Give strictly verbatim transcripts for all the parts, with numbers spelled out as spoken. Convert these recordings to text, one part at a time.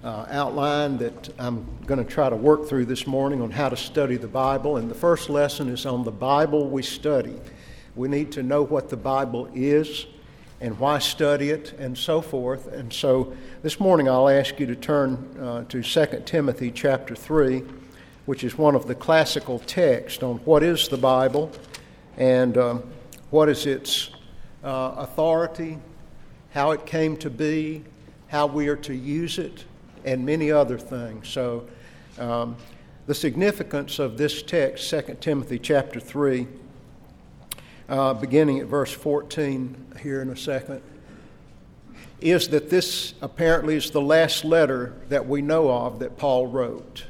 uh, outline that I'm going to try to work through this morning on how to study the Bible. And the first lesson is on the Bible we study. We need to know what the Bible is and why study it and so forth. And so this morning I'll ask you to turn uh, to Second Timothy chapter three, which is one of the classical texts on what is the Bible and um, what is its uh, authority, how it came to be, how we are to use it, and many other things. So um, the significance of this text, Second Timothy chapter three, uh, beginning at verse fourteen here in a second, is that this apparently is the last letter that we know of that Paul wrote.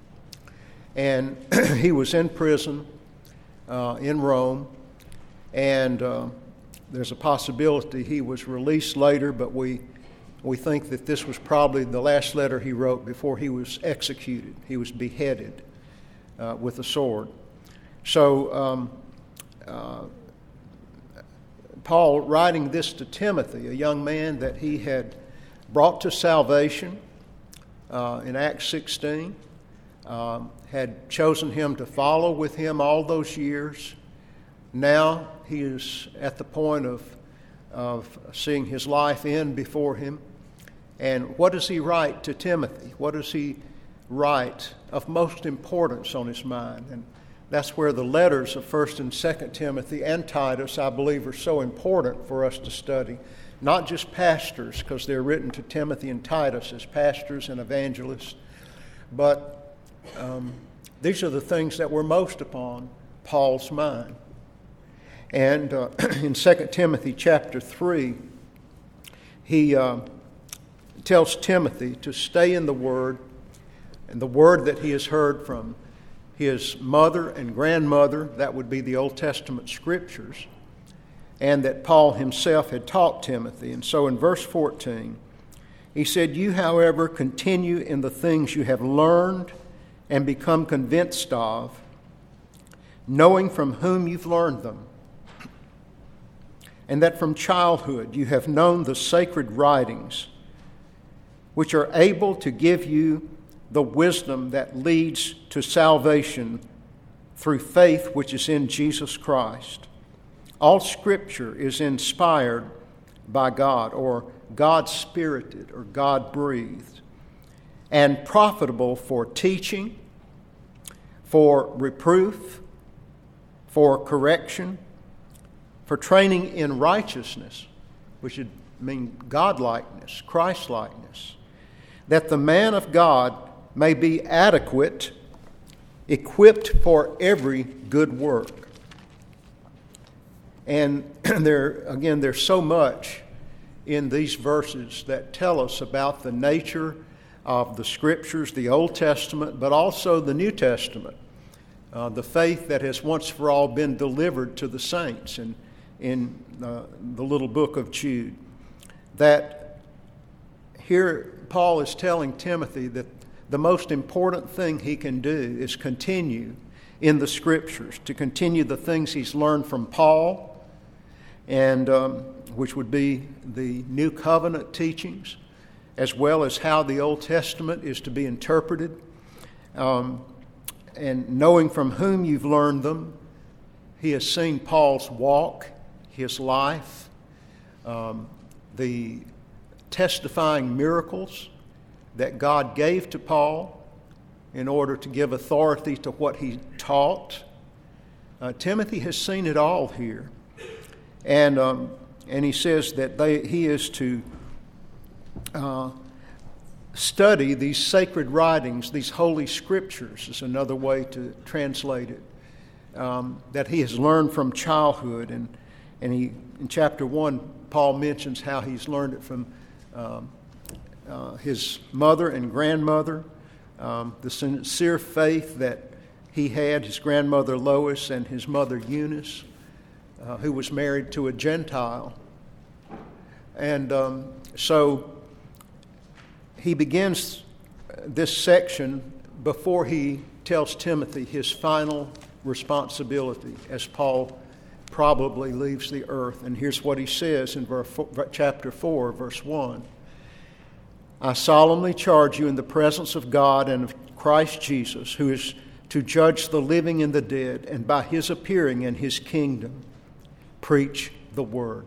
And he was in prison uh, in Rome, and uh, there's a possibility he was released later, but we we think that this was probably the last letter he wrote before he was executed. He was beheaded uh, with a sword. So um, uh, Paul, writing this to Timothy, a young man that he had brought to salvation uh, in Acts sixteen, um, had chosen him to follow with him all those years. Now he is at the point of, of seeing his life end before him. And what does he write to Timothy? What does he write of most importance on his mind? And that's where the letters of First and Second Timothy and Titus, I believe, are so important for us to study. Not just pastors, because they're written to Timothy and Titus as pastors and evangelists, but um, these are the things that were most upon Paul's mind. And uh, in Second Timothy chapter three, he uh, tells Timothy to stay in the Word, and the Word that he has heard from his mother and grandmother, that would be the Old Testament Scriptures, and that Paul himself had taught Timothy. And so in verse fourteen, he said, "You, however, continue in the things you have learned and become convinced of, knowing from whom you've learned them, and that from childhood you have known the sacred writings, which are able to give you the wisdom that leads to salvation through faith which is in Jesus Christ. All Scripture is inspired by God, or God-spirited, or God-breathed, and profitable for teaching, for reproof, for correction, for training in righteousness," which would mean godlikeness, Christlikeness, "that the man of God may be adequate, equipped for every good work." And there, again, there's so much in these verses that tell us about the nature of the Scriptures, the Old Testament, but also the New Testament, uh, the faith that has once for all been delivered to the saints in, in uh, the little book of Jude. That here Paul is telling Timothy that the most important thing he can do is continue in the Scriptures, to continue the things he's learned from Paul, and um, which would be the New Covenant teachings, as well as how the Old Testament is to be interpreted, um, and knowing from whom you've learned them. He has seen Paul's walk, his life, um, the testifying miracles that God gave to Paul in order to give authority to what he taught. Uh, Timothy has seen it all here. And um, and he says that they, he is to uh, study these sacred writings, these holy Scriptures is another way to translate it, um, that he has learned from childhood. And, and he in chapter one, Paul mentions how he's learned it from um, uh, his mother and grandmother, um, the sincere faith that he had, his grandmother Lois and his mother Eunice, Uh, who was married to a Gentile. And um, so he begins this section before he tells Timothy his final responsibility as Paul probably leaves the earth. And here's what he says in verse, chapter four, verse one. I solemnly charge you in the presence of God and of Christ Jesus, who is to judge the living and the dead, and by his appearing in his kingdom, preach the word.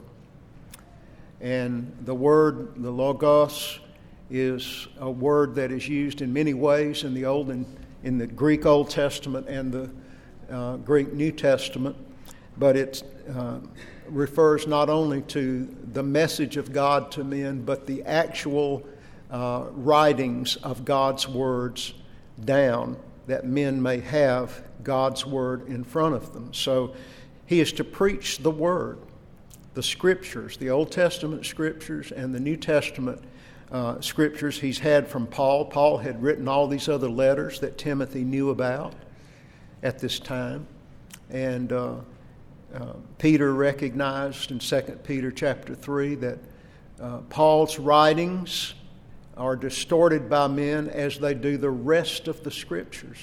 And the word, the logos, is a word that is used in many ways in the Old and in the Greek Old Testament and the uh, Greek New Testament, but it uh, refers not only to the message of God to men, but the actual uh, writings of God's words down, that men may have God's word in front of them. So he is to preach the word, the scriptures, the Old Testament scriptures and the New Testament uh, scriptures he's had from Paul. Paul had written all these other letters that Timothy knew about at this time. And uh, uh, Peter recognized in Second Peter chapter three that uh, Paul's writings are distorted by men as they do the rest of the scriptures,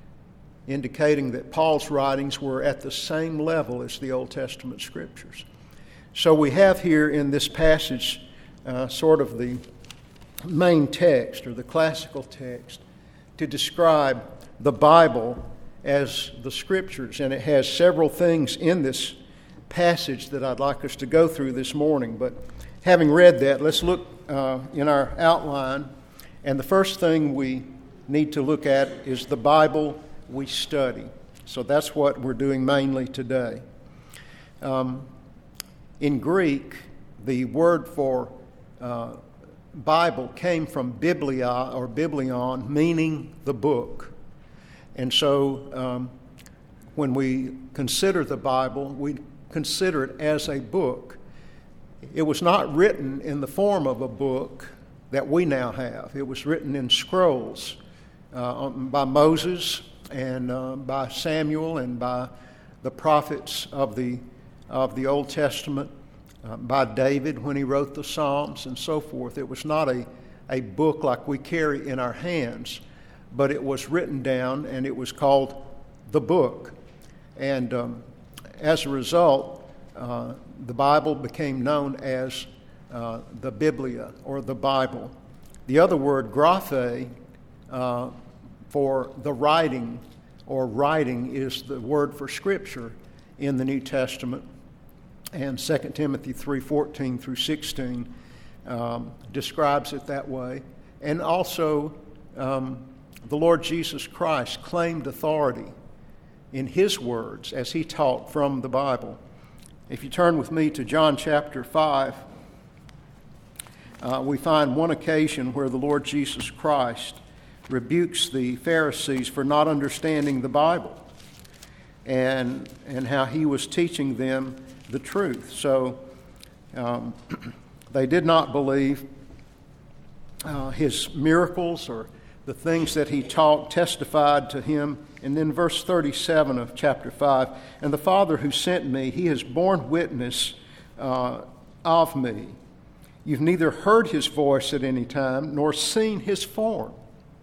indicating that Paul's writings were at the same level as the Old Testament scriptures. So we have here in this passage uh, sort of the main text or the classical text to describe the Bible as the scriptures. And it has several things in this passage that I'd like us to go through this morning. But having read that, let's look uh, in our outline. And the first thing we need to look at is the Bible we study. So that's what we're doing mainly today. Um, in Greek, the word for uh, Bible came from biblia or biblion, meaning the book. And so um, when we consider the Bible, we consider it as a book. It was not written in the form of a book that we now have. It was written in scrolls uh, by Moses and uh, by Samuel and by the prophets of the of the Old Testament, uh, by David when he wrote the Psalms and so forth. It was not a, a book like we carry in our hands, but it was written down and it was called the book. And um, as a result, uh, the Bible became known as uh, the Biblia or the Bible. The other word, graphe, uh, for the writing or writing is the word for Scripture in the New Testament. And Second Timothy three fourteen through sixteen um, describes it that way. And also, um, the Lord Jesus Christ claimed authority in his words as he taught from the Bible. If you turn with me to John chapter five, uh, we find one occasion where the Lord Jesus Christ rebukes the Pharisees for not understanding the Bible and, and how he was teaching them the truth. So um, they did not believe uh, his miracles or the things that he taught, testified to him. And then verse thirty-seven of chapter five, and the Father who sent me, he has borne witness uh, of me. You've neither heard his voice at any time, nor seen his form.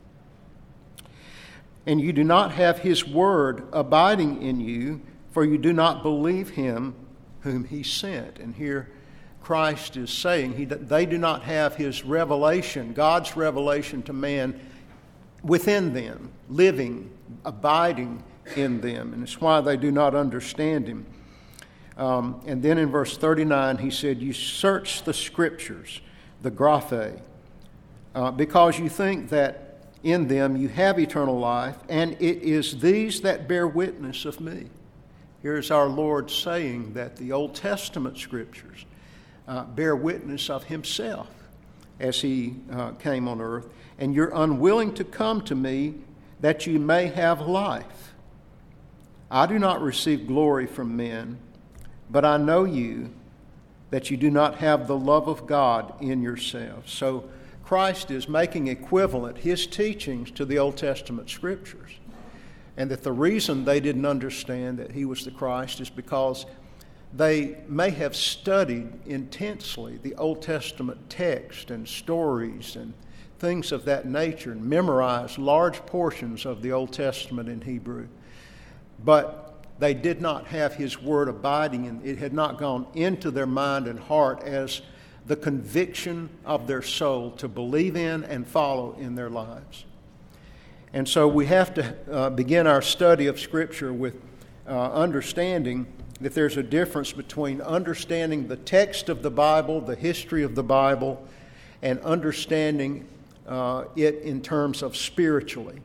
And you do not have his word abiding in you, for you do not believe him whom he sent. And here Christ is saying he, they do not have his revelation, God's revelation to man within them, living, abiding in them. And it's why they do not understand him. Um, and then in verse thirty-nine, he said, you search the scriptures, the graphe, uh, because you think that in them you have eternal life, and it is these that bear witness of me. Here's our Lord saying that the Old Testament scriptures uh, bear witness of himself as he uh, came on earth. And you're unwilling to come to me that you may have life. I do not receive glory from men, but I know you, that you do not have the love of God in yourselves. So Christ is making equivalent his teachings to the Old Testament scriptures. And that the reason they didn't understand that he was the Christ is because they may have studied intensely the Old Testament text and stories and things of that nature and memorized large portions of the Old Testament in Hebrew. But they did not have his word abiding, and it had not gone into their mind and heart as the conviction of their soul to believe in and follow in their lives. And so we have to uh, begin our study of Scripture with uh, understanding that there's a difference between understanding the text of the Bible, the history of the Bible, and understanding uh, it in terms of spiritually,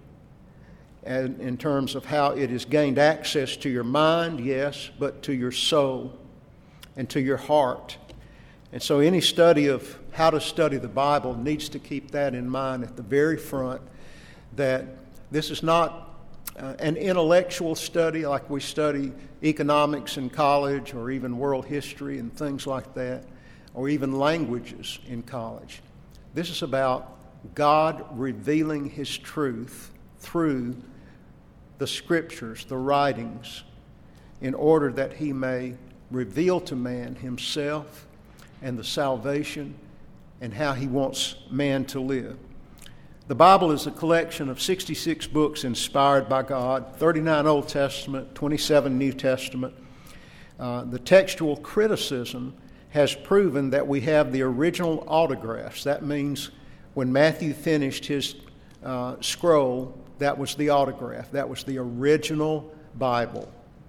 and in terms of how it has gained access to your mind, yes, but to your soul and to your heart. And so any study of how to study the Bible needs to keep that in mind at the very front, that this is not uh, an intellectual study like we study economics in college or even world history and things like that, or even languages in college. This is about God revealing His truth through the Scriptures, the writings, in order that He may reveal to man Himself and the salvation and how He wants man to live. The Bible is a collection of sixty-six books inspired by God, thirty-nine Old Testament, twenty-seven New Testament. Uh, the textual criticism has proven that we have the original autographs. That means when Matthew finished his uh, scroll, that was the autograph. That was the original Bible.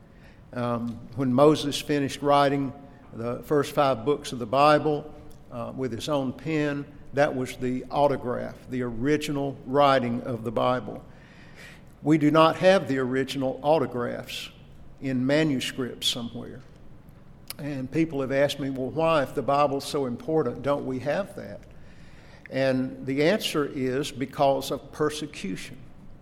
Um, when Moses finished writing the first five books of the Bible uh, with his own pen, that was the autograph, the original writing of the Bible. We do not have the original autographs in manuscripts somewhere. And people have asked me, well, why, if the Bible's so important, don't we have that? And the answer is because of persecution.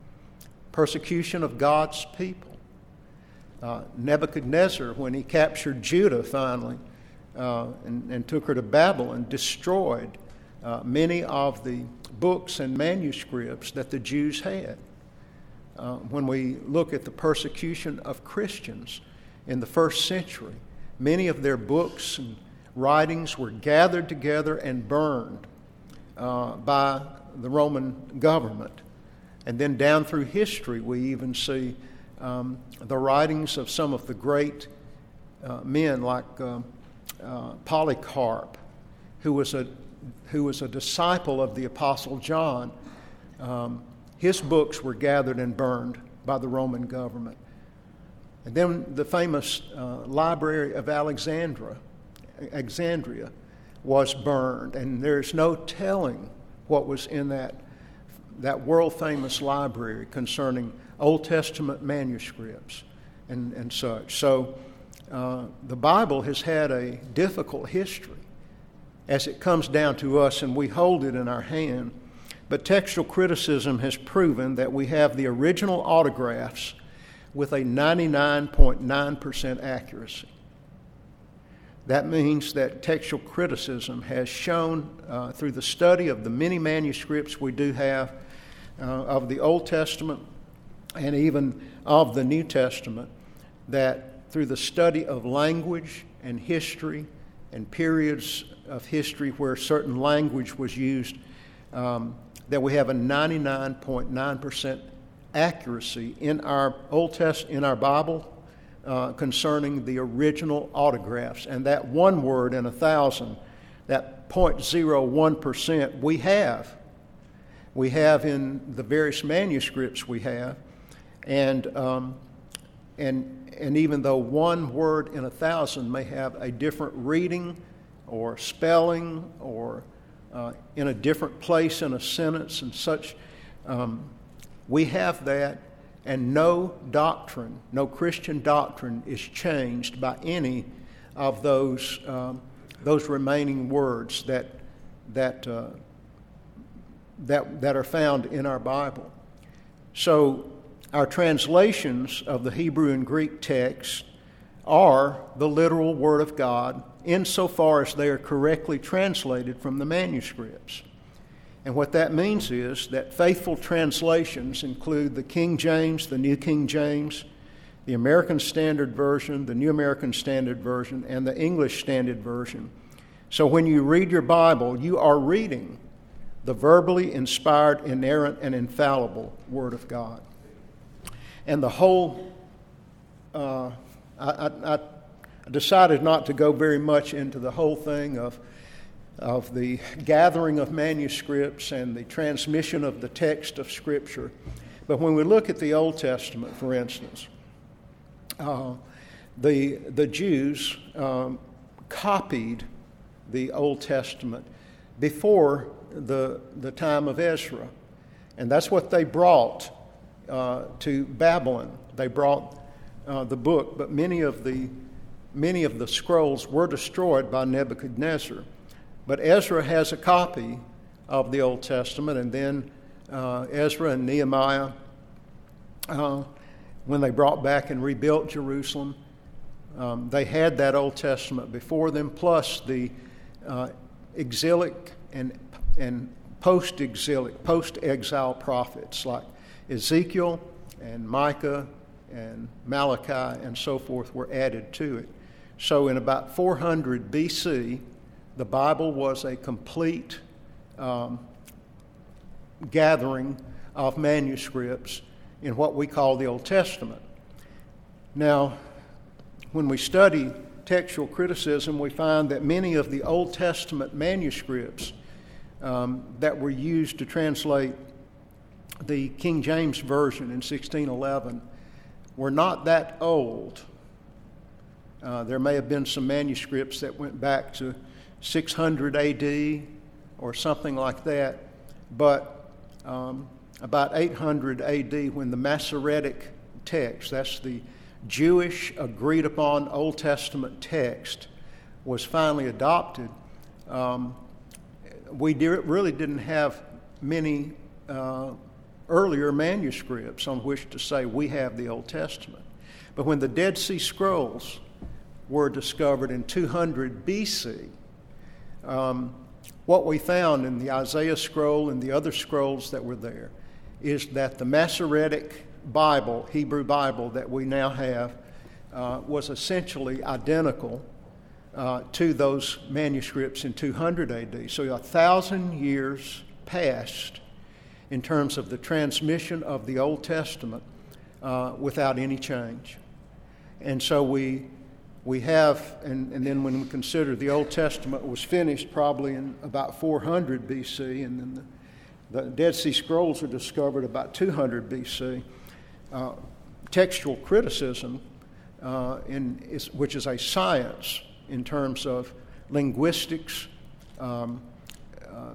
Persecution of God's people. Uh, Nebuchadnezzar, when he captured Judah finally uh, and, and took her to Babylon, destroyed uh, many of the books and manuscripts that the Jews had. Uh, when we look at the persecution of Christians in the first century, many of their books and writings were gathered together and burned uh, by the Roman government. And then down through history, we even see um, the writings of some of the great uh, men like uh, uh, Polycarp, who was a who was a disciple of the Apostle John. Um, his books were gathered and burned by the Roman government. And then the famous uh, Library of Alexandria, Alexandria was burned, and there's no telling what was in that that world-famous library concerning Old Testament manuscripts and, and such. So uh, the Bible has had a difficult history as it comes down to us and we hold it in our hand. But textual criticism has proven that we have the original autographs with a ninety-nine point nine percent accuracy. That means that textual criticism has shown uh, through the study of the many manuscripts we do have uh, of the Old Testament and even of the New Testament, that through the study of language and history and periods of history where certain language was used, um, that we have a ninety-nine point nine percent accuracy in our Old Test in our Bible uh, concerning the original autographs. And that one word in a thousand, that zero point zero one percent, we have. We have in the various manuscripts we have. And um, and and even though one word in a thousand may have a different reading or spelling or uh, in a different place in a sentence and such, um, we have that, and no doctrine, no Christian doctrine is changed by any of those um, those remaining words that that uh, that that are found in our Bible. So our translations of the Hebrew and Greek texts are the literal Word of God insofar as they are correctly translated from the manuscripts. And what that means is that faithful translations include the King James, the New King James, the American Standard Version, the New American Standard Version, and the English Standard Version. So when you read your Bible, you are reading the verbally inspired, inerrant, and infallible Word of God. And the whole, uh, I, I, I decided not to go very much into the whole thing of of the gathering of manuscripts and the transmission of the text of Scripture. But when we look at the Old Testament, for instance, uh, the, the Jews um, copied the Old Testament before the, the time of Ezra. And that's what they brought uh, to Babylon. They brought uh, the book, but many of the many of the scrolls were destroyed by Nebuchadnezzar. But Ezra has a copy of the Old Testament, and then uh, Ezra and Nehemiah, uh, when they brought back and rebuilt Jerusalem, um, they had that Old Testament before them, plus the uh, exilic and and post-exilic, post-exile prophets like Ezekiel and Micah and Malachi and so forth were added to it. So in about four hundred B C, the Bible was a complete um, gathering of manuscripts in what we call the Old Testament. Now, when we study textual criticism, we find that many of the Old Testament manuscripts um, that were used to translate the King James Version in sixteen eleven were not that old. Uh, there may have been some manuscripts that went back to six hundred A D or something like that, but um, about eight hundred A D, when the Masoretic text, that's the Jewish agreed upon Old Testament text, was finally adopted, um, we de- really didn't have many uh, earlier manuscripts on which to say we have the Old Testament. But when the Dead Sea Scrolls were discovered in two hundred B C, um, what we found in the Isaiah scroll and the other scrolls that were there is that the Masoretic Bible, Hebrew Bible that we now have, uh, was essentially identical uh, to those manuscripts in two hundred A D. So a thousand years passed in terms of the transmission of the Old Testament uh, without any change. And so we we have, and, and then when we consider the Old Testament was finished probably in about four hundred B C, and then the, the Dead Sea Scrolls were discovered about two hundred B C. Uh, textual criticism, uh, in, is, which is a science in terms of linguistics, um, uh,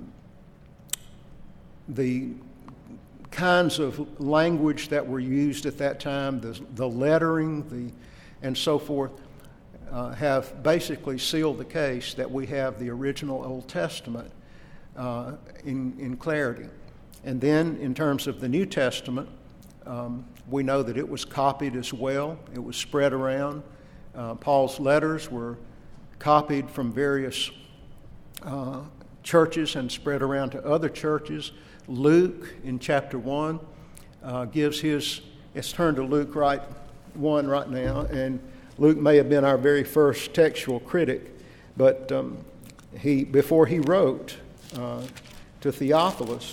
the kinds of language that were used at that time, the, the lettering, the and so forth, uh, have basically sealed the case that we have the original Old Testament uh, in, in clarity. And then in terms of the New Testament, um, we know that it was copied as well. It was spread around. Uh, Paul's letters were copied from various uh, churches and spread around to other churches. Luke, in chapter one, uh, gives his, let's turn to Luke right one right now, and Luke may have been our very first textual critic, but um, he before he wrote uh, to Theophilus,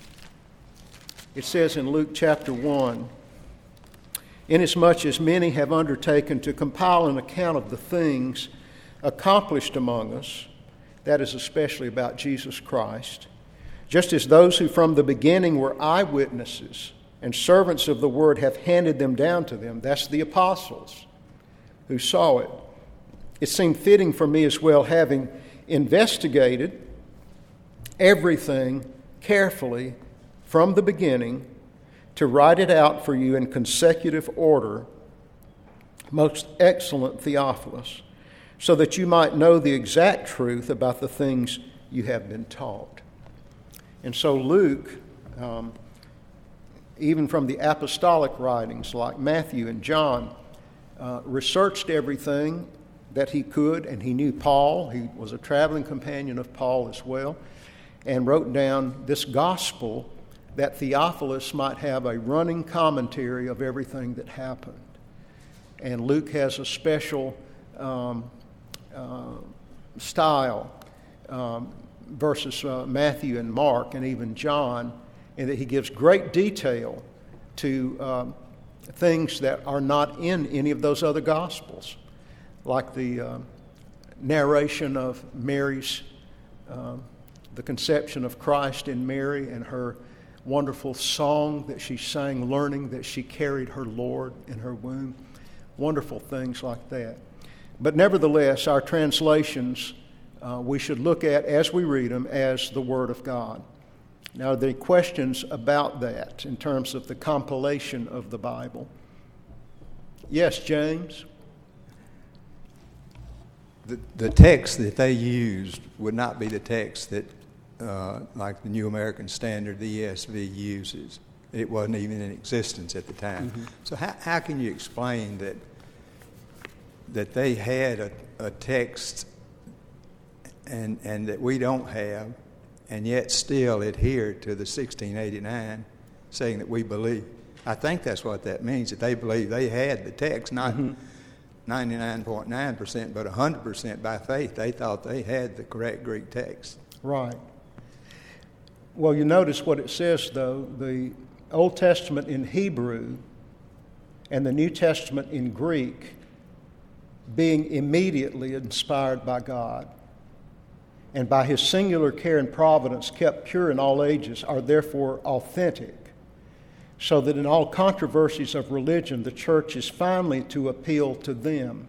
it says in Luke chapter one, "Inasmuch as many have undertaken to compile an account of the things accomplished among us," that is especially about Jesus Christ, "just as those who from the beginning were eyewitnesses and servants of the word have handed them down to them," that's the apostles who saw it, "it seemed fitting for me as well, having investigated everything carefully from the beginning, to write it out for you in consecutive order, most excellent Theophilus, so that you might know the exact truth about the things you have been taught." And so Luke, um, even from the apostolic writings like Matthew and John, uh, researched everything that he could, and he knew Paul. He was a traveling companion of Paul as well, and wrote down this gospel that Theophilus might have a running commentary of everything that happened. And Luke has a special um, uh, style um, versus uh, Matthew and Mark and even John, in that he gives great detail to um, things that are not in any of those other Gospels, like the uh, narration of Mary's um, the conception of Christ in Mary and her wonderful song that she sang, learning that she carried her Lord in her womb. Wonderful things like that. But nevertheless, our translations uh, we should look at as we read them as the Word of God. Now, are there questions about that in terms of the compilation of the Bible? Yes, James? The, the text that they used would not be the text that, uh, like the New American Standard, the E S V uses. It wasn't even in existence at the time. Mm-hmm. So how, how can you explain that that they had a, a text and and that we don't have, and yet still adhere to the sixteen eighty-nine, saying that we believe? I think that's what that means, that they believe they had the text, not mm-hmm. ninety-nine point nine percent, but one hundred percent by faith. They thought they had the correct Greek text. Right. Well, you notice what it says, though. The Old Testament in Hebrew and the New Testament in Greek being immediately inspired by God and by His singular care and providence kept pure in all ages are therefore authentic, so that in all controversies of religion the church is finally to appeal to them.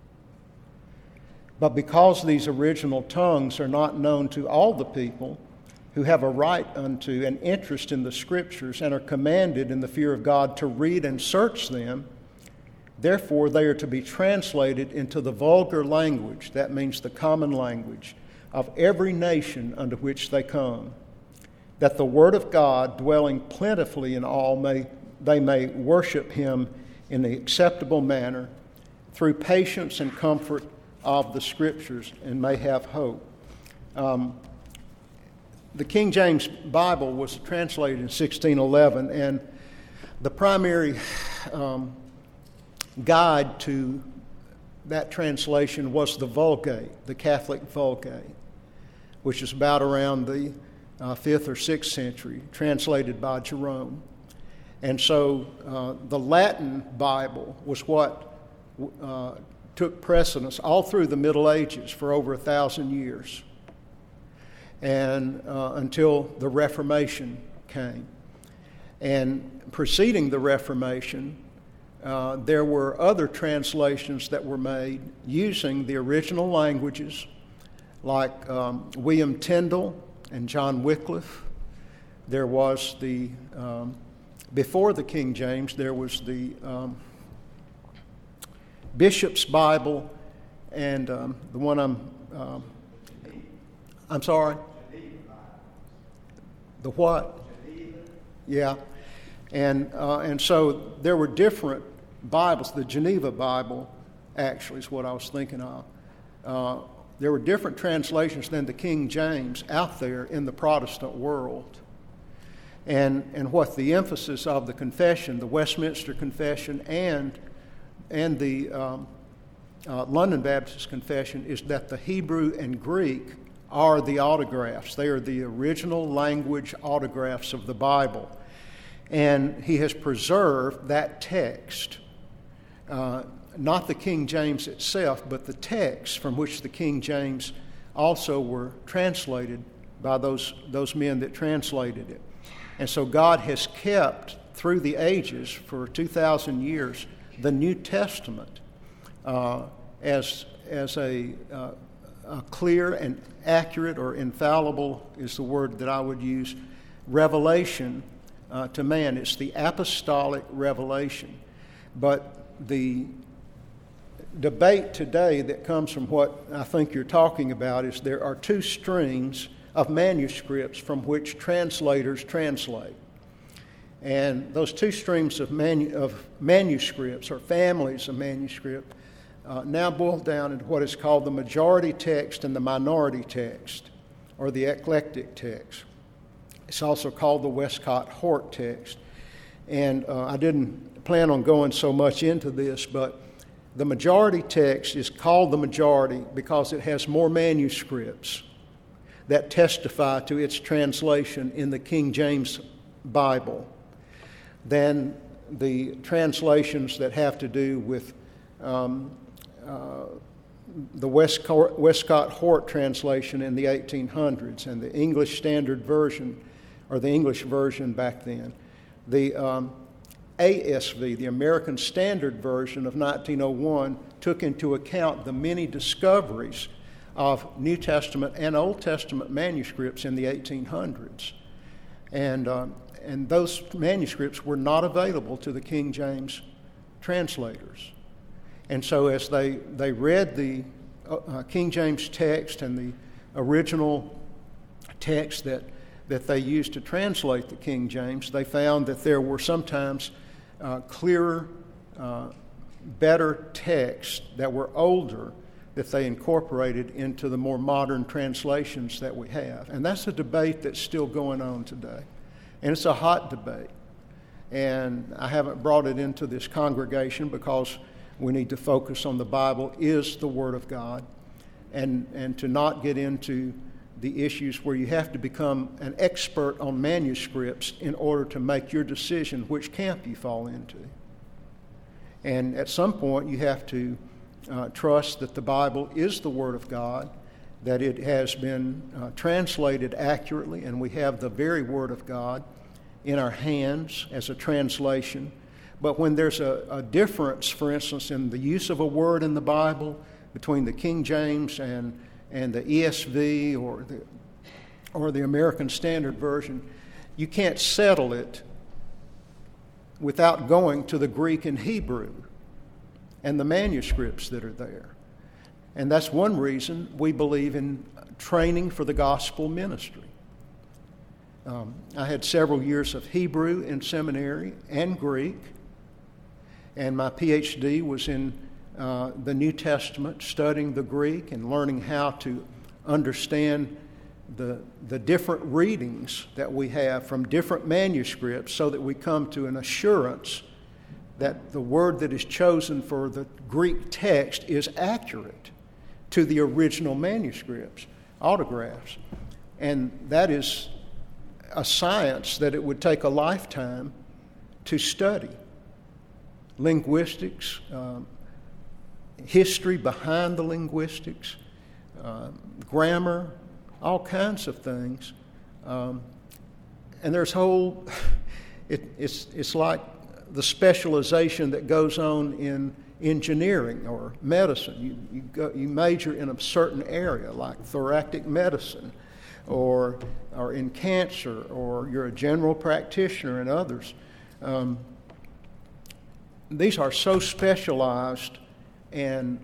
But because these original tongues are not known to all the people who have a right unto an interest in the Scriptures and are commanded in the fear of God to read and search them, therefore they are to be translated into the vulgar language, that means the common language, of every nation unto which they come, that the Word of God, dwelling plentifully in all, may they may worship Him in the acceptable manner through patience and comfort of the Scriptures, and may have hope. Um, the King James Bible was translated in sixteen eleven, and the primary um, guide to that translation was the Vulgate, the Catholic Vulgate, which is about around the uh, fifth or sixth century, translated by Jerome. And so uh, the Latin Bible was what uh, took precedence all through the Middle Ages for over a thousand years, and uh, until the Reformation came. And preceding the Reformation, uh, there were other translations that were made using the original languages, like um, William Tyndale and John Wycliffe. There was the, um, before the King James, there was the um, Bishop's Bible, and um, the one I'm, um, I'm sorry? The what? Yeah. And uh, and so there were different Bibles. The Geneva Bible, actually, is what I was thinking of. Uh, there were different translations than the King James out there in the Protestant world. And and what the emphasis of the confession, the Westminster Confession, and and the um, uh, London Baptist Confession, is that the Hebrew and Greek are the autographs. They are the original language autographs of the Bible. And he has preserved that text, uh, not the King James itself, but the text from which the King James also were translated by those, those men that translated it. And so God has kept, through the ages, for two thousand years, the New Testament uh, as, as a, uh, a clear and accurate, or infallible is the word that I would use, revelation Uh, to man. It's the apostolic revelation. But the debate today that comes from what I think you're talking about is there are two streams of manuscripts from which translators translate. And those two streams of, manu- of manuscripts, or families of manuscript, uh, now boil down into what is called the majority text and the minority text, or the eclectic text. It's also called the Westcott Hort text. And uh, I didn't plan on going so much into this, but the majority text is called the majority because it has more manuscripts that testify to its translation in the King James Bible than the translations that have to do with um, uh, the Westcott, Westcott Hort translation in the eighteen hundreds and the English Standard Version, or the English version back then. The um, A S V, the American Standard Version of nineteen oh one, took into account the many discoveries of New Testament and Old Testament manuscripts in the eighteen hundreds. And, um, and those manuscripts were not available to the King James translators. And so as they, they read the uh, King James text and the original text that, that they used to translate the King James, they found that there were sometimes uh, clearer, uh, better texts that were older that they incorporated into the more modern translations that we have. And that's a debate that's still going on today. And it's a hot debate. And I haven't brought it into this congregation because we need to focus on the Bible is the Word of God, and, and to not get into the issues where you have to become an expert on manuscripts in order to make your decision which camp you fall into. And at some point you have to uh, trust that the Bible is the Word of God, that it has been uh, translated accurately, and we have the very Word of God in our hands as a translation. But when there's a, a difference, for instance, in the use of a word in the Bible between the King James and, and the E S V or the, or the American Standard Version, you can't settle it without going to the Greek and Hebrew and the manuscripts that are there. And that's one reason we believe in training for the gospel ministry. Um, I had several years of Hebrew in seminary and Greek, and my P H D was in uh, the New Testament, studying the Greek and learning how to understand the, the different readings that we have from different manuscripts so that we come to an assurance that the word that is chosen for the Greek text is accurate to the original manuscripts, autographs. And that is a science that it would take a lifetime to study. Linguistics, um, history behind the linguistics, uh, grammar, all kinds of things. Um, and there's whole, it, it's, it's like the specialization that goes on in engineering or medicine. You, you, go, you major in a certain area like thoracic medicine, or, or in cancer, or you're a general practitioner and others. Um, these are so specialized, and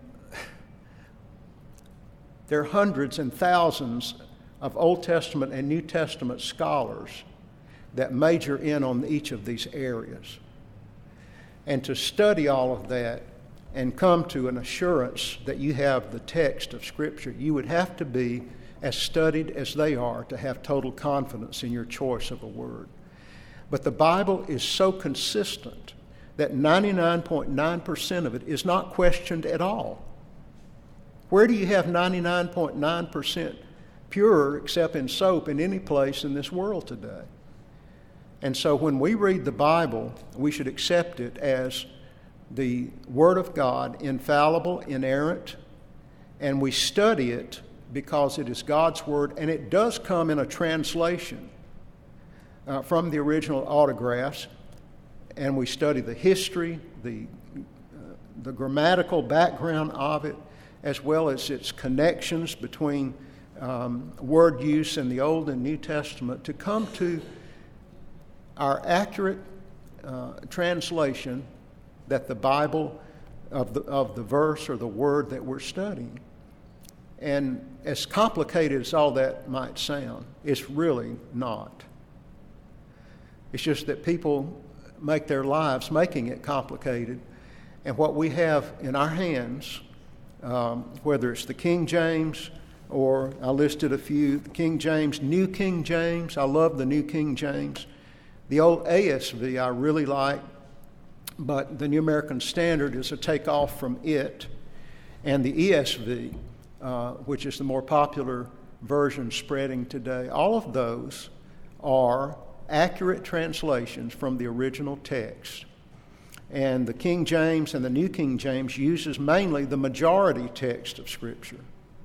there are hundreds and thousands of Old Testament and New Testament scholars that major in on each of these areas. And to study all of that and come to an assurance that you have the text of Scripture, you would have to be as studied as they are to have total confidence in your choice of a word. But the Bible is so consistent that ninety-nine point nine percent of it is not questioned at all. Where do you have ninety-nine point nine percent pure except in soap in any place in this world today? And so when we read the Bible, we should accept it as the Word of God, infallible, inerrant, and we study it because it is God's Word, and it does come in a translation uh, from the original autographs, and we study the history, the, uh, the grammatical background of it, as well as its connections between um, word use in the Old and New Testament to come to our accurate uh, translation that the Bible of the, of the verse or the word that we're studying. And as complicated as all that might sound, it's really not. It's just that people make their lives making it complicated. And what we have in our hands, um, whether it's the King James, or I listed a few, the King James, New King James, I love the New King James. The old A S V I really like, but the New American Standard is a takeoff from it. And the E S V, uh, which is the more popular version spreading today, all of those are accurate translations from the original text. And the King James and the New King James uses mainly the majority text of Scripture.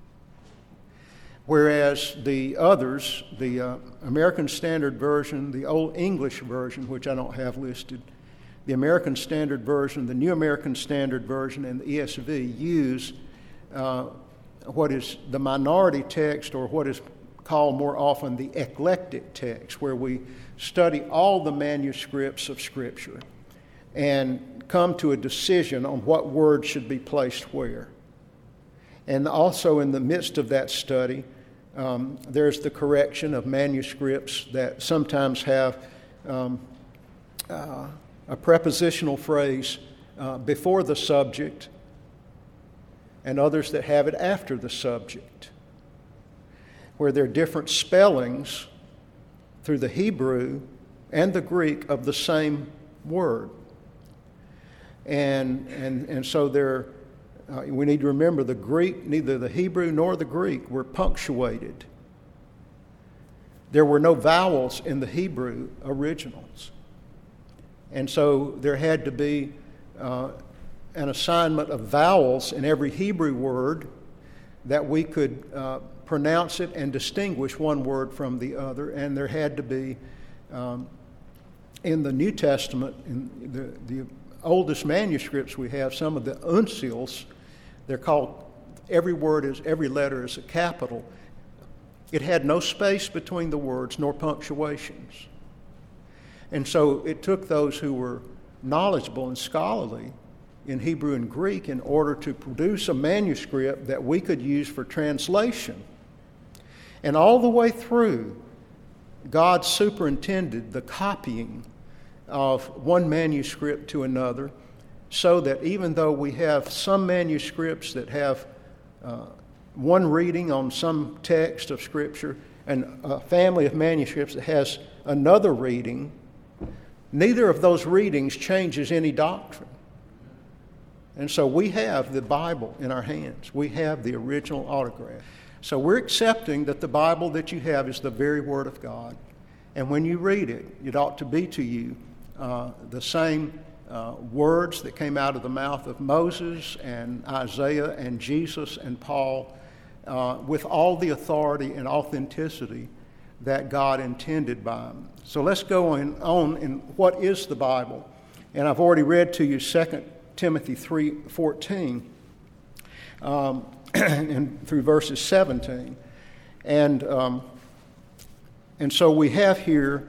Whereas the others, the uh, American Standard Version, the Old English Version, which I don't have listed, the American Standard Version, the New American Standard Version, and the E S V use uh, what is the minority text, or what is called more often the eclectic text, where we study all the manuscripts of Scripture and come to a decision on what words should be placed where. And also in the midst of that study, um, there's the correction of manuscripts that sometimes have um, uh, a prepositional phrase uh, before the subject, and others that have it after the subject, where there are different spellings through the Hebrew and the Greek of the same word. And, and, and so there, uh, we need to remember the Greek, neither the Hebrew nor the Greek were punctuated. There were no vowels in the Hebrew originals. And so there had to be uh, an assignment of vowels in every Hebrew word that we could uh, pronounce it and distinguish one word from the other. And there had to be, um, in the New Testament, in the, the oldest manuscripts we have, some of the uncials, they're called, every word is, every letter is a capital. It had no space between the words nor punctuations. And so it took those who were knowledgeable and scholarly in Hebrew and Greek in order to produce a manuscript that we could use for translation. And all the way through, God superintended the copying of one manuscript to another, so that even though we have some manuscripts that have uh, one reading on some text of Scripture and a family of manuscripts that has another reading, neither of those readings changes any doctrine. And so we have the Bible in our hands. We have the original autograph. So we're accepting that the Bible that you have is the very Word of God. And when you read it, it ought to be to you uh, the same uh, words that came out of the mouth of Moses and Isaiah and Jesus and Paul, uh, with all the authority and authenticity that God intended by them. So let's go in, on in what is the Bible. And I've already read to you Second Timothy three fourteen um, and through verses seventeen. And, um, and so we have here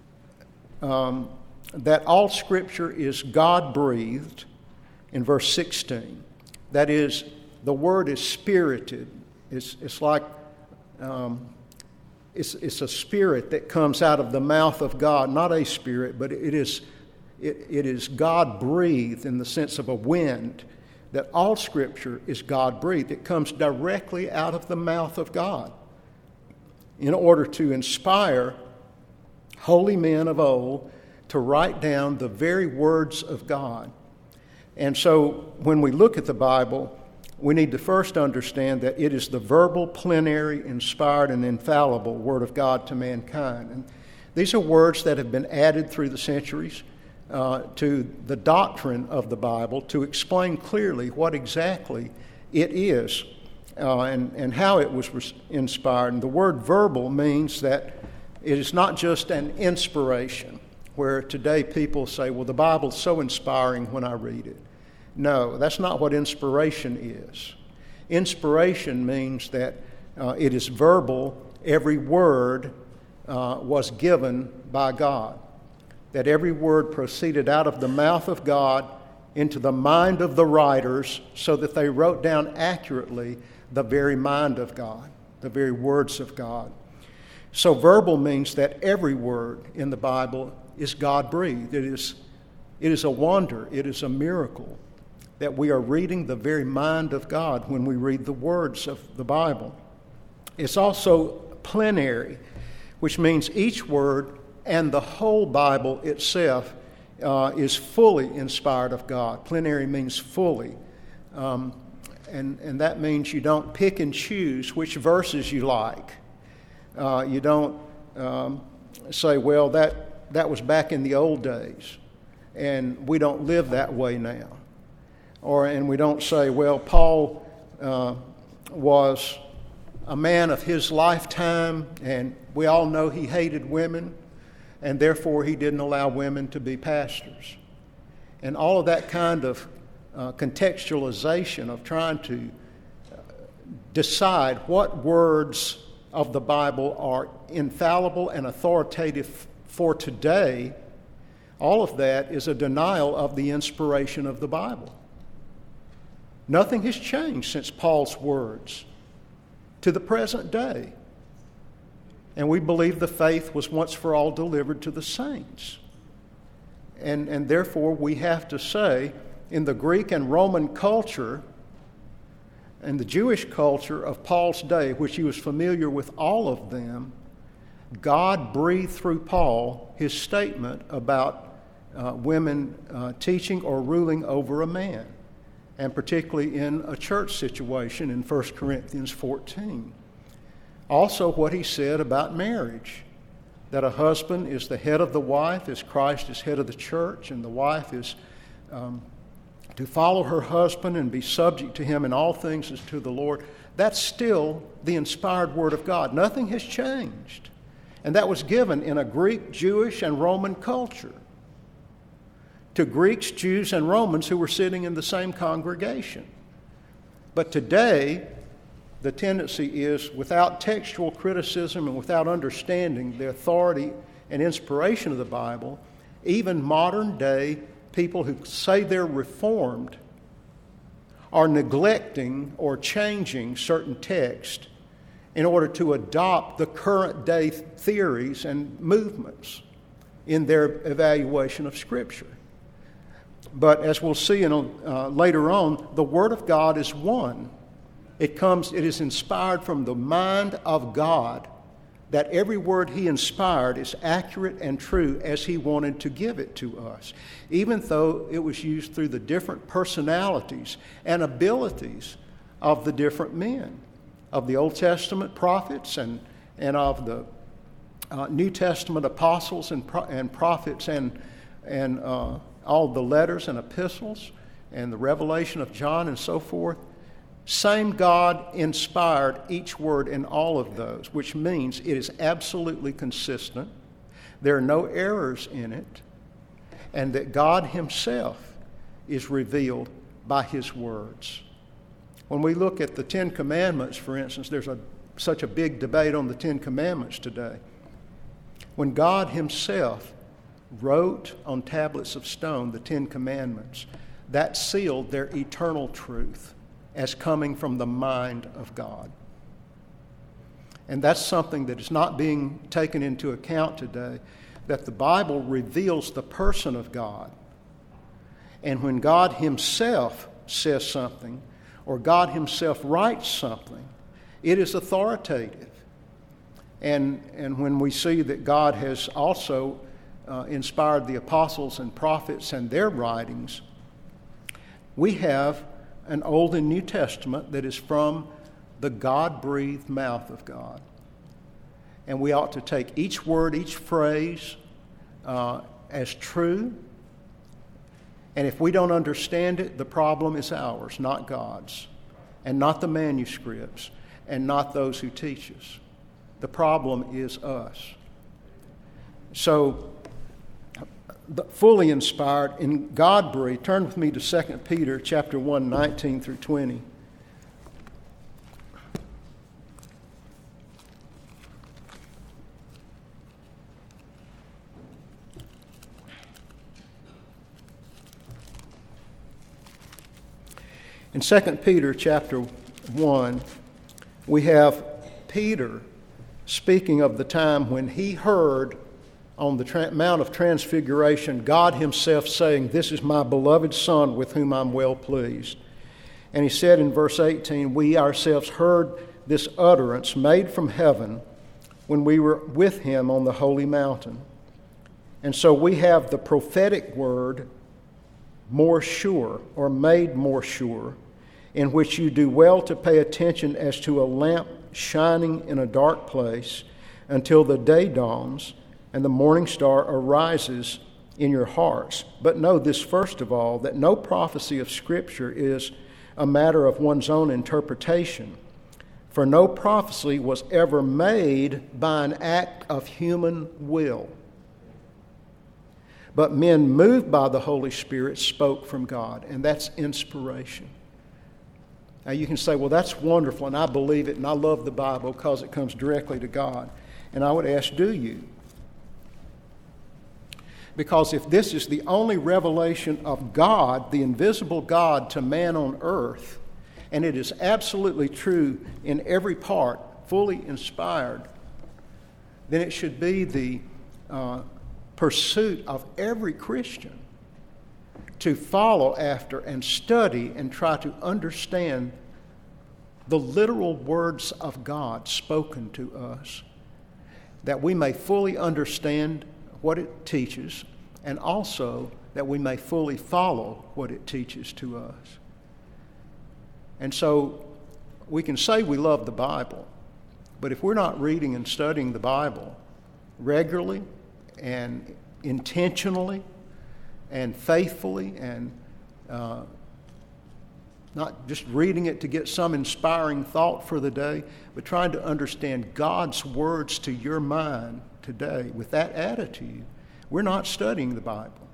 um, that all Scripture is God-breathed in verse sixteen. That is, the Word is spirited. It's, it's like... Um, It's, it's a spirit that comes out of the mouth of God, not a spirit, but it is, it, it is God-breathed in the sense of a wind, that all Scripture is God-breathed. It comes directly out of the mouth of God in order to inspire holy men of old to write down the very words of God. And so when we look at the Bible, we need to first understand that it is the verbal, plenary, inspired, and infallible Word of God to mankind. And these are words that have been added through the centuries uh, to the doctrine of the Bible to explain clearly what exactly it is uh, and, and how it was res- inspired. And the word verbal means that it is not just an inspiration, where today people say, well, the Bible's so inspiring when I read it. No, that's not what inspiration is. Inspiration means that uh, it is verbal. Every word uh, was given by God. That every word proceeded out of the mouth of God into the mind of the writers so that they wrote down accurately the very mind of God, the very words of God. So verbal means that every word in the Bible is God-breathed. It is, it is a wonder. It is a miracle that we are reading the very mind of God when we read the words of the Bible. It's also plenary, which means each word and the whole Bible itself uh, is fully inspired of God. Plenary means fully. Um, and, and that means you don't pick and choose which verses you like. Uh, you don't um, say, well, that, that was back in the old days. and we don't live that way now. Or and we don't say, well, Paul uh, was a man of his lifetime, and we all know he hated women, and therefore he didn't allow women to be pastors. And all of that kind of uh, contextualization of trying to decide what words of the Bible are infallible and authoritative for today, all of that is a denial of the inspiration of the Bible. Nothing has changed since Paul's words to the present day. And we believe the faith was once for all delivered to the saints. And, and therefore we have to say, in the Greek and Roman culture, and the Jewish culture of Paul's day, which he was familiar with all of them, God breathed through Paul his statement about uh, women uh, teaching or ruling over a man, and particularly in a church situation in First Corinthians fourteen. Also what he said about marriage, that a husband is the head of the wife as Christ is head of the church, and the wife is um, to follow her husband and be subject to him in all things as to the Lord. That's still the inspired Word of God. Nothing has changed. And that was given in a Greek, Jewish, and Roman culture to Greeks, Jews, and Romans who were sitting in the same congregation. But today, the tendency is, without textual criticism and without understanding the authority and inspiration of the Bible, even modern day people who say they're Reformed are neglecting or changing certain texts in order to adopt the current day theories and movements in their evaluation of Scripture. But as we'll see in a, uh, later on, the Word of God is one. It comes, it is inspired from the mind of God, that every word he inspired is accurate and true as he wanted to give it to us, even though it was used through the different personalities and abilities of the different men, of the Old Testament prophets and, and of the uh, New Testament apostles and, pro- and prophets and, and uh, all the letters and epistles and the revelation of John and so forth. Same God inspired each word in all of those, which means it is absolutely consistent. There are no errors in it, and that God himself is revealed by his words. When we look at the Ten Commandments, for instance, there's a, such a big debate on the Ten Commandments today. When God himself wrote on tablets of stone the Ten Commandments, that sealed their eternal truth as coming from the mind of God. And that's something that is not being taken into account today, that the Bible reveals the person of God. And when God himself says something, or God himself writes something, it is authoritative. And, and when we see that God has also uh, inspired the apostles and prophets and their writings, we have an Old and New Testament that is from the God-breathed mouth of God. And we ought to take each word, each phrase uh, as true. And if we don't understand it, the problem is ours, not God's, and not the manuscripts, and not those who teach us. The problem is us. So, fully inspired in God-breathed. Turn with me to Second Peter chapter one, nineteen through twenty. In Second Peter chapter one, we have Peter speaking of the time when he heard on the tra- Mount of Transfiguration, God himself saying, "This is my beloved Son with whom I'm well pleased." And he said in verse eighteen, "We ourselves heard this utterance made from heaven when we were with him on the holy mountain. And so we have the prophetic word more sure, or made more sure, in which you do well to pay attention as to a lamp shining in a dark place until the day dawns and the morning star arises in your hearts. But know this first of all, that no prophecy of Scripture is a matter of one's own interpretation. For no prophecy was ever made by an act of human will. But men moved by the Holy Spirit spoke from God, and that's inspiration. Now you can say, well, that's wonderful, and I believe it, and I love the Bible because it comes directly to God. And I would ask, do you? Because if this is the only revelation of God, the invisible God, to man on earth, and it is absolutely true in every part, fully inspired, then it should be the uh, pursuit of every Christian to follow after and study and try to understand the literal words of God spoken to us, that we may fully understand what it teaches, and also that we may fully follow what it teaches to us. And so we can say we love the Bible, but if we're not reading and studying the Bible regularly and intentionally and faithfully, and uh, not just reading it to get some inspiring thought for the day, but trying to understand God's words to your mind today with that attitude, we're not studying the Bible.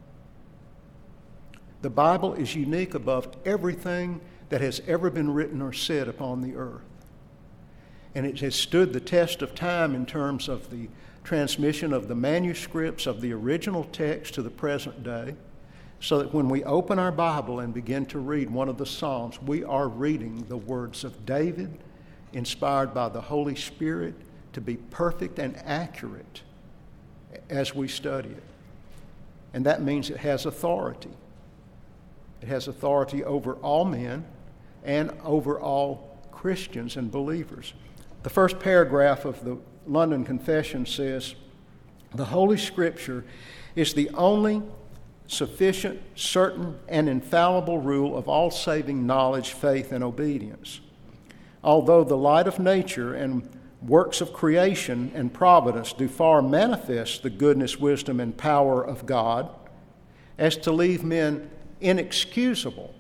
The Bible is unique above everything that has ever been written or said upon the earth. And it has stood the test of time in terms of the transmission of the manuscripts of the original text to the present day, so that when we open our Bible and begin to read one of the Psalms, we are reading the words of David, inspired by the Holy Spirit to be perfect and accurate as we study it. And that means it has authority. It has authority over all men and over all Christians and believers. The first paragraph of the London Confession says, "The Holy Scripture is the only sufficient, certain, and infallible rule of all saving knowledge, faith, and obedience. Although the light of nature and works of creation and providence do far manifest the goodness, wisdom, and power of God, as to leave men inexcusable,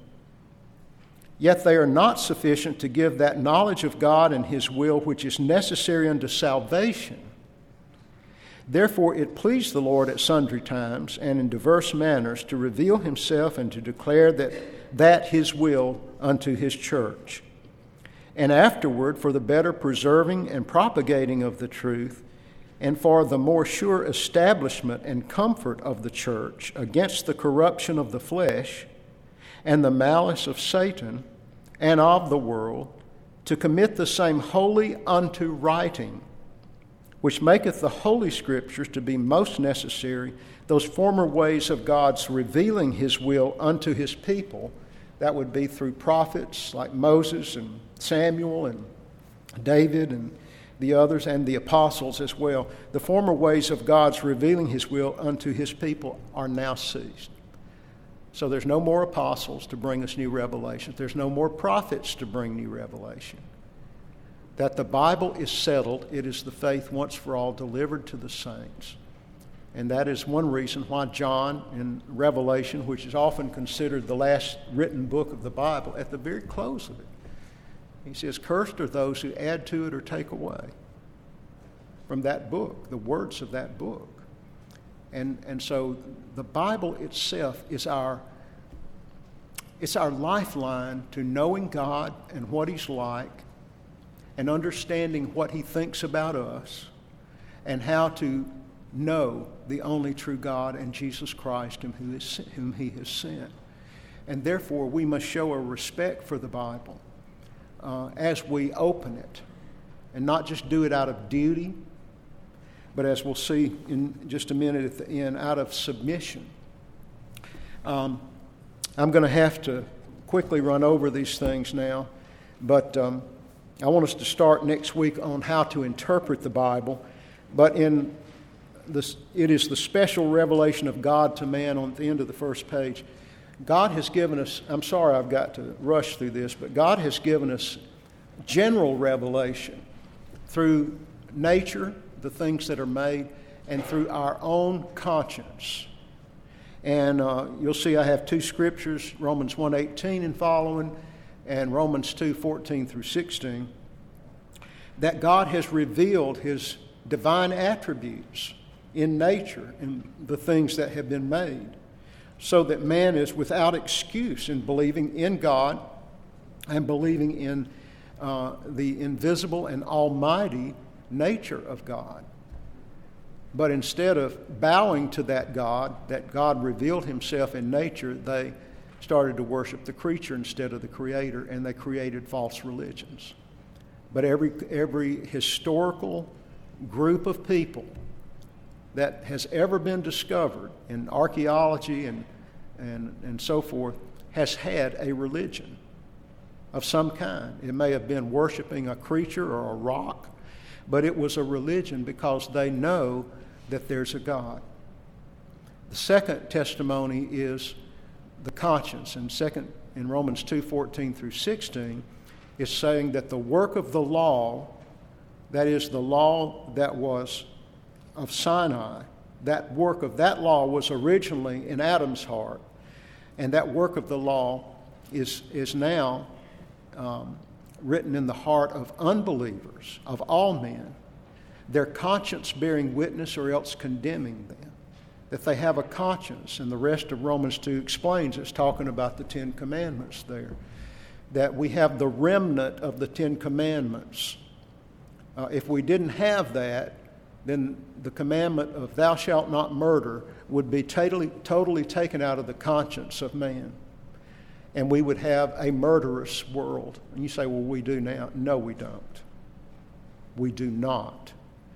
yet they are not sufficient to give that knowledge of God and His will which is necessary unto salvation. Therefore it pleased the Lord at sundry times and in diverse manners to reveal Himself and to declare that, that His will unto His church. And afterward, for the better preserving and propagating of the truth, and for the more sure establishment and comfort of the church against the corruption of the flesh and the malice of Satan and of the world, to commit the same wholly unto writing, which maketh the Holy Scriptures to be most necessary, those former ways of God's revealing His will unto His people. That would be through prophets like Moses and Samuel and David and the others, and the apostles as well. The former ways of God's revealing His will unto His people are now ceased. So there's no more apostles to bring us new revelation. There's no more prophets to bring new revelation. That the Bible is settled. It is the faith once for all delivered to the saints. And that is one reason why John in Revelation, which is often considered the last written book of the Bible, at the very close of it, he says, "Cursed are those who add to it or take away from that book, the words of that book." And and so the Bible itself is our it's our lifeline to knowing God and what He's like, and understanding what He thinks about us, and how to know the only true God and Jesus Christ whom He has, whom He has sent. And therefore we must show a respect for the Bible Uh, as we open it, and not just do it out of duty, but as we'll see in just a minute at the end, out of submission. Um, I'm going to have to quickly run over these things now, but um, I want us to start next week on how to interpret the Bible. But in this, it is the special revelation of God to man on the end of the first page. God has given us, I'm sorry I've got to rush through this, but God has given us general revelation through nature, the things that are made, and through our own conscience. And uh, you'll see I have two scriptures, Romans one eighteen and following, and Romans two fourteen through sixteen, that God has revealed his divine attributes in nature and the things that have been made, so that man is without excuse in believing in God and believing in uh, the invisible and almighty nature of God. But instead of bowing to that God, that God revealed himself in nature, they started to worship the creature instead of the Creator, and they created false religions. But every every historical group of people that has ever been discovered in archaeology and, and, and so forth has had a religion of some kind. It may have been worshiping a creature or a rock, but it was a religion because they know that there's a God. The second testimony is the conscience. And second, in Romans two fourteen through sixteen, is saying that the work of the law, that is the law that was of Sinai, that work of that law was originally in Adam's heart, and that work of the law is, is now um, written in the heart of unbelievers, of all men, their conscience bearing witness or else condemning them, that they have a conscience. And the rest of Romans two explains, it's talking about the Ten Commandments there, that we have the remnant of the Ten Commandments. Uh, if we didn't have that, then the commandment of thou shalt not murder would be totally, totally taken out of the conscience of man. And we would have a murderous world. And you say, well, we do now. No, we don't. We do not.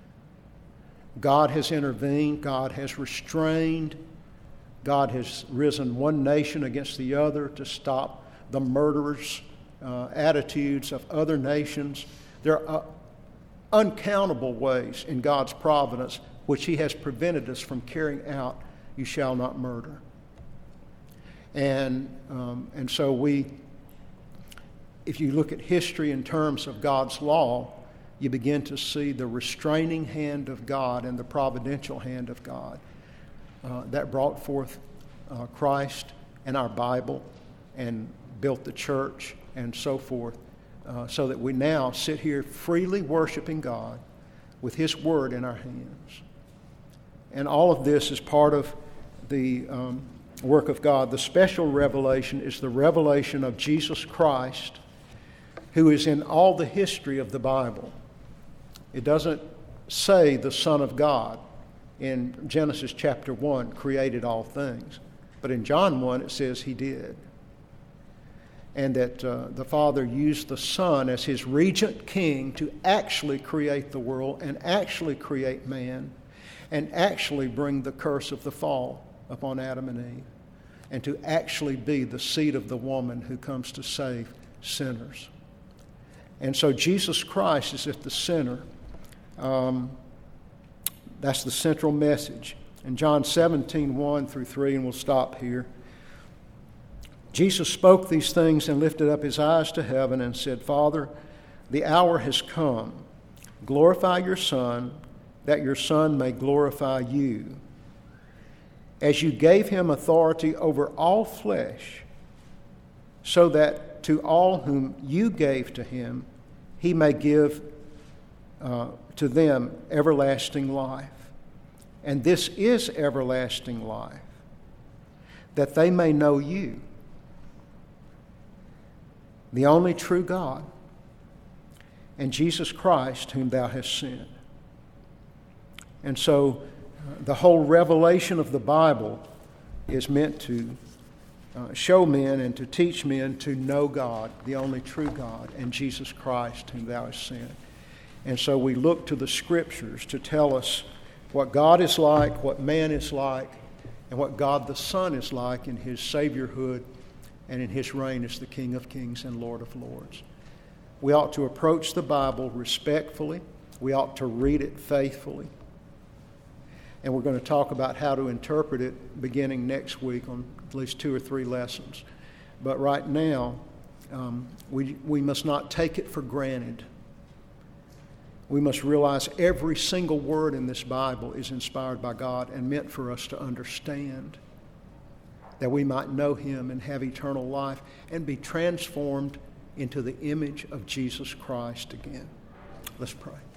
God has intervened. God has restrained. God has risen one nation against the other to stop the murderous uh, attitudes of other nations. There are uncountable ways in God's providence which he has prevented us from carrying out, you shall not murder. And, um, and so we, if you look at history in terms of God's law, you begin to see the restraining hand of God and the providential hand of God uh, that brought forth uh, Christ and our Bible and built the church and so forth, uh, so that we now sit here freely worshiping God with his word in our hands. And all of this is part of the um, work of God. The special revelation is the revelation of Jesus Christ, who is in all the history of the Bible. It doesn't say the Son of God in Genesis chapter one created all things, but in John one it says he did. And that uh, the Father used the Son as his regent king to actually create the world and actually create man and actually bring the curse of the fall upon Adam and Eve and to actually be the seed of the woman who comes to save sinners. And so Jesus Christ is at the center. Um, that's the central message. In John seventeen, one through three, and we'll stop here. Jesus spoke these things and lifted up his eyes to heaven and said, Father, the hour has come. Glorify your Son, that your Son may glorify you. As you gave him authority over all flesh, so that to all whom you gave to him, he may give uh, to them everlasting life. And this is everlasting life, that they may know you, the only true God, and Jesus Christ, whom thou hast sent. And so uh, the whole revelation of the Bible is meant to uh, show men and to teach men to know God, the only true God, and Jesus Christ, whom thou hast sent. And so we look to the Scriptures to tell us what God is like, what man is like, and what God the Son is like in his Saviorhood and in his reign as the King of Kings and Lord of Lords. We ought to approach the Bible respectfully. We ought to read it faithfully. And we're going to talk about how to interpret it beginning next week on at least two or three lessons. But right now, um, we, we must not take it for granted. We must realize every single word in this Bible is inspired by God and meant for us to understand. that we might know him and have eternal life and be transformed into the image of Jesus Christ again. Let's pray.